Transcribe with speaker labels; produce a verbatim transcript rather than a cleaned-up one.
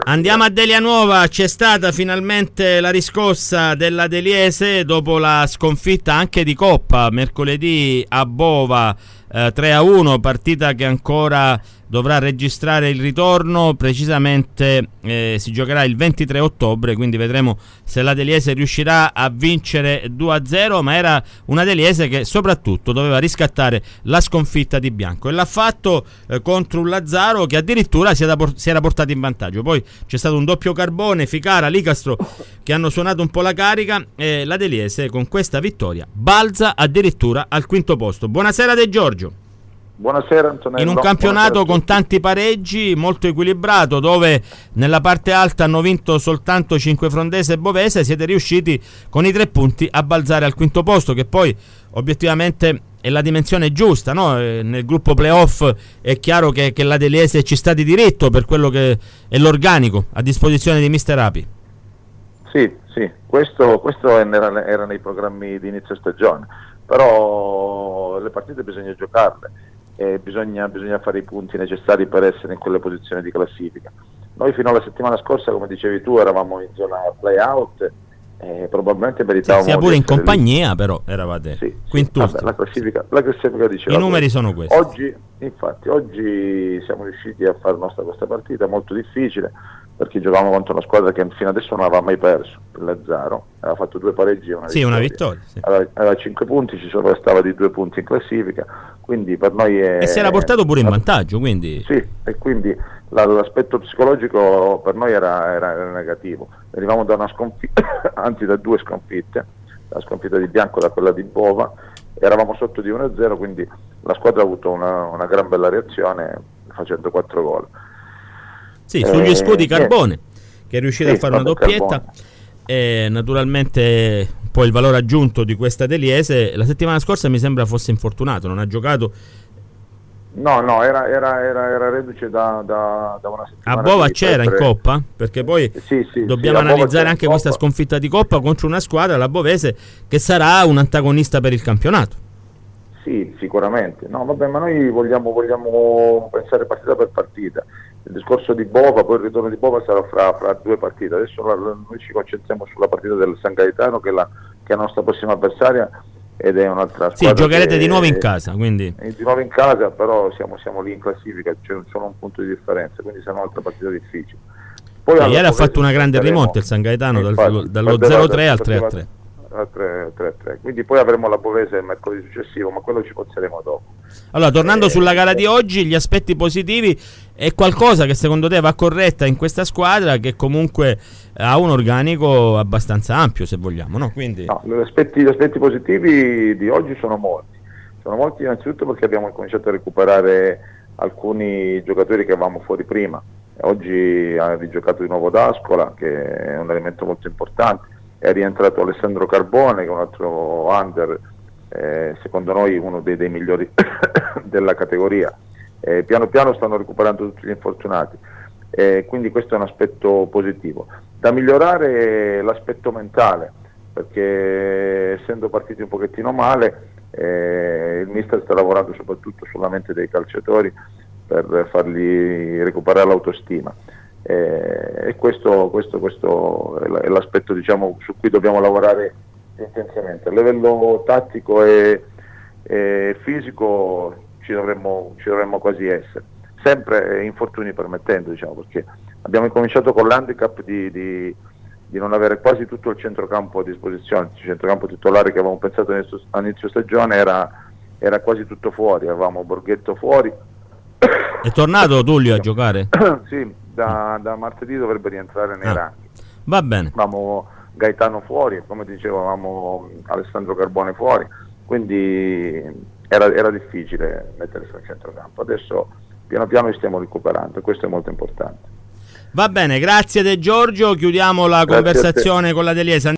Speaker 1: Andiamo a Delia Nuova, c'è stata finalmente la riscossa della Deliese dopo la sconfitta anche di Coppa mercoledì a Bova, eh, tre a uno, partita che ancora dovrà registrare il ritorno, precisamente eh, si giocherà il ventitré ottobre, quindi vedremo se la Deliese riuscirà a vincere due a zero, ma era una Deliese che soprattutto doveva riscattare la sconfitta di Bianco e l'ha fatto eh, contro un Lazzaro che addirittura si era, si era portato in vantaggio. Poi c'è stato un doppio carbone, Ficara, Licastro che hanno suonato un po' la carica e la Deliese con questa vittoria balza addirittura al quinto posto. Buonasera De Giorgio.
Speaker 2: Buonasera Antonello.
Speaker 1: In un campionato con tanti pareggi, molto equilibrato, dove nella parte alta hanno vinto soltanto Cinquefrondese e Bovese, siete riusciti con i tre punti a balzare al quinto posto, che poi obiettivamente è la dimensione giusta, no? Nel gruppo playoff è chiaro che, che la Deliese ci sta di diritto per quello che è l'organico a disposizione di mister Api.
Speaker 2: Sì, sì, questo, questo era, era nei programmi di inizio stagione, però le partite bisogna giocarle. Eh, bisogna, bisogna fare i punti necessari per essere in quelle posizioni di classifica. Noi fino alla settimana scorsa, come dicevi tu, eravamo in zona play-out e probabilmente meritavamo...
Speaker 1: Sì, sia pure in compagnia, lì. Però eravate
Speaker 2: sì,
Speaker 1: quintusti.
Speaker 2: Sì, la classifica, la classifica diceva...
Speaker 1: I numeri sono questi.
Speaker 2: Oggi, infatti, oggi siamo riusciti a fare nostra questa partita, molto difficile, perché giocavamo contro una squadra che fino adesso non aveva mai perso, il Lazzaro, aveva fatto due pareggi e una
Speaker 1: sì,
Speaker 2: vittoria.
Speaker 1: Una vittoria sì.
Speaker 2: Aveva, aveva cinque punti, ci sovrastava di due punti in classifica, quindi per noi è...
Speaker 1: E si era portato pure in vantaggio, quindi...
Speaker 2: Sì, e quindi la, l'aspetto psicologico per noi era, era, era negativo. Venivamo da una sconfitta, anzi da due sconfitte, la sconfitta di Bianco da quella di Bova, eravamo sotto di uno a zero, quindi la squadra ha avuto una, una gran bella reazione facendo quattro gol.
Speaker 1: Sì, sugli
Speaker 2: eh,
Speaker 1: scudi Carbone, che è riuscito
Speaker 2: sì,
Speaker 1: a fare una doppietta, e naturalmente poi il valore aggiunto di questa Deliese, la settimana scorsa mi sembra fosse infortunato, non ha giocato.
Speaker 2: No, no, era, era, era, era reduce da, da, da una settimana.
Speaker 1: A Bova
Speaker 2: di
Speaker 1: c'era in Coppa? Perché poi
Speaker 2: sì, sì,
Speaker 1: dobbiamo
Speaker 2: sì,
Speaker 1: analizzare anche
Speaker 2: in
Speaker 1: questa
Speaker 2: Coppa.
Speaker 1: sconfitta di Coppa contro una squadra, la Bovese, che sarà un antagonista per il campionato.
Speaker 2: Sì, sicuramente. No, vabbè, ma noi vogliamo, vogliamo pensare partita per partita. Il discorso di Bova, poi il ritorno di Bova sarà fra, fra due partite. Adesso la, noi ci concentriamo sulla partita del San Gaetano, che è la, che è la nostra prossima avversaria, ed è un'altra squadra.
Speaker 1: Sì, giocherete
Speaker 2: che,
Speaker 1: di nuovo in casa, quindi.
Speaker 2: Di nuovo in casa, però siamo, siamo lì in classifica, c'è solo un punto di differenza, quindi sarà un'altra partita difficile. Poi
Speaker 1: eh, ieri ha fatto una grande rimonta il San Gaetano, infatti, dal, dallo zero a tre al tre a tre.
Speaker 2: tre a tre. Quindi poi avremo la Bovese il mercoledì successivo, ma quello ci penseremo dopo.
Speaker 1: Allora, tornando
Speaker 2: eh,
Speaker 1: sulla gara di oggi, gli aspetti positivi, è qualcosa che secondo te va corretta in questa squadra che comunque ha un organico abbastanza ampio, se vogliamo, no? Quindi...
Speaker 2: no, gli aspetti, gli aspetti positivi di oggi sono molti. Sono molti innanzitutto perché abbiamo cominciato a recuperare alcuni giocatori che avevamo fuori prima. Oggi ha rigiocato di nuovo D'Ascola, che è un elemento molto importante. È rientrato Alessandro Carbone, che è un altro under, eh, secondo noi uno dei, dei migliori della categoria. Eh, piano piano stanno recuperando tutti gli infortunati, eh, quindi questo è un aspetto positivo. Da migliorare è l'aspetto mentale, perché essendo partiti un pochettino male, eh, il mister sta lavorando soprattutto sulla mente dei calciatori per fargli recuperare l'autostima. Eh, e questo, questo, questo è l'aspetto, diciamo, su cui dobbiamo lavorare intensamente. A livello tattico e, e fisico ci dovremmo, ci dovremmo quasi essere, sempre infortuni permettendo, diciamo, perché abbiamo incominciato con l'handicap di, di, di non avere quasi tutto il centrocampo a disposizione. Il centrocampo titolare che avevamo pensato a inizio stagione era, era quasi tutto fuori, avevamo Borghetto fuori.
Speaker 1: È tornato Tullio a giocare?
Speaker 2: Sì, da, da martedì dovrebbe rientrare nei ah, ranghi.
Speaker 1: Va bene.
Speaker 2: Avevamo Gaetano fuori, come dicevo, avevamo Alessandro Carbone fuori, quindi era, era difficile mettersi al centrocampo. Adesso piano piano ci stiamo recuperando e questo è molto importante.
Speaker 1: Va bene, grazie De Giorgio, chiudiamo la
Speaker 2: Grazie
Speaker 1: conversazione con la Deliese.